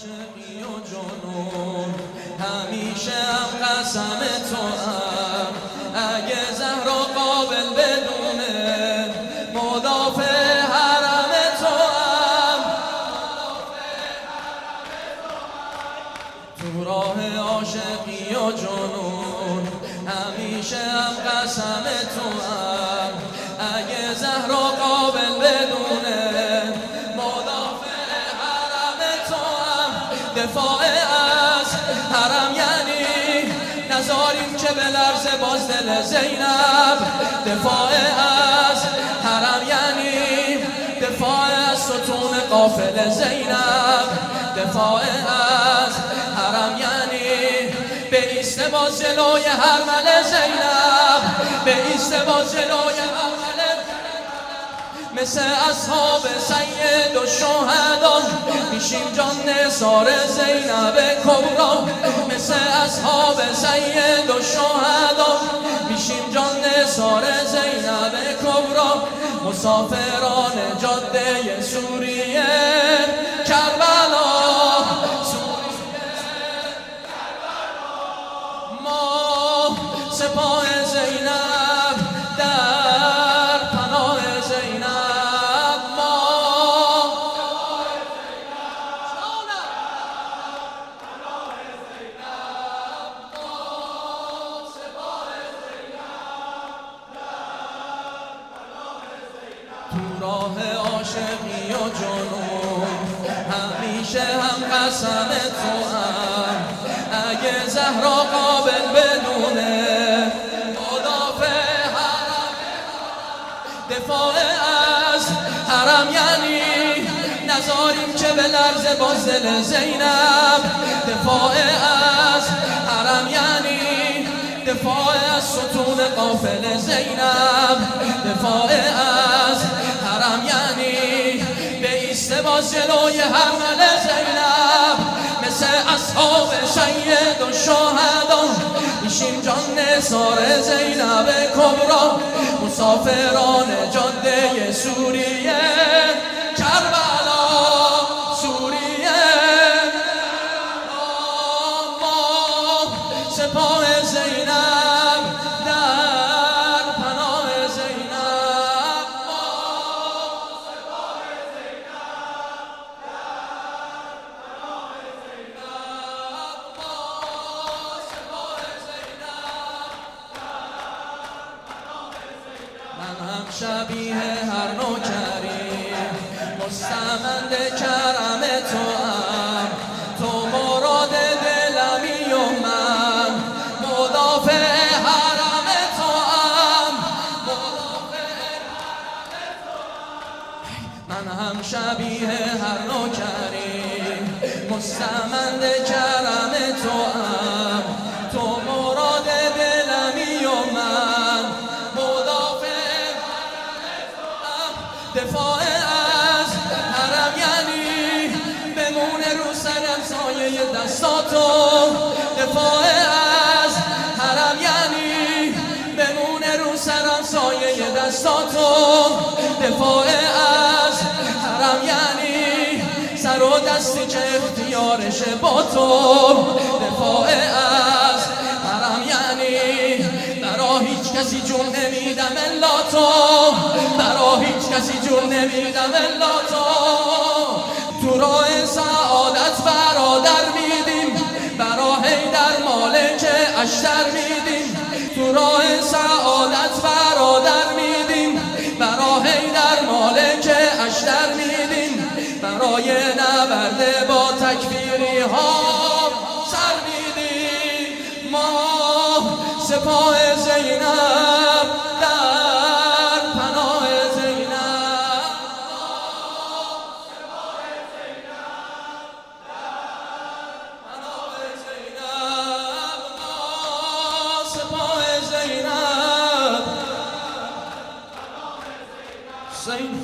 عاشقی و جنون همیشه هم قسم تو هم اگه زهرا قابل بدونه مدافع حرم تو هم تو راه عاشقی و جنون همیشه هم قسم تو هم اگه زهرا قابل بدونه مدافع حرم تو هم دفاع از حرم یعنی نذاریم که به لرزه باز دل زینب دفاع از حرم یعنی دفاع از ستون قافل زینب دفاع از حرم یعنی بایسته باز جلوی حرمل زینب بایسته باز جلوی حرمل مثل اصحاب سید و شهدا میشیم جان نثار زینب کبرا مثل اصحاب سید و شهدا میشیم جان نثار زینب کبرا مسافران جاده سوریه کربلا ما سپاه زینب در پناه زینب ما تو راه عاشقی و جنون همیشه هم قسم تو هم اگه زهرا قابل بدونه مدافع حرم دفاع از حرم یعنی نذاریم که به لرزه باز دل زینب دفاع از حرم یعنی دفاع از ستون قافل زینب دفاع از حرم یعنی بایسته باز جلوی حرمل زینب مثل اصحاب سید و شهدا میشیم جان نثار زینب کبرا مسافران جاده سوریه کربلا سوریه ما سپاه زینب در پناه زینب ما سپاه زینب در پناه زینب ما سپاه زینب در پناه زینب من هم شبیه هر نوکری مستمند کرم تو هم تو مراد دلمی و من مدافع حرم تو هم من هم شبیه هر نوکری مستمند کرم تو هم تو مراد دلمی و من مدافع دفاع از حرم یعنی بمونه رو سرم سایه دستاتو دفاع از حرم یعنی بمونه رو سرم سایه دستاتو دفاع از حرم یعنی سر و دستی که اختیارش با تو دفاع از حرم یعنی برا هیچ کسی جون نمیدم الا تو برا هیچ کسی جون نمیدم الا تو تو راه سعادت برادر میدیم برا حیدر مالک اشتر میدیم تو راه سعادت برادر میدیم برا حیدر مالک اشتر میدیم برای نبرد با تکفیری ها سر میدیم ما سپاه زینب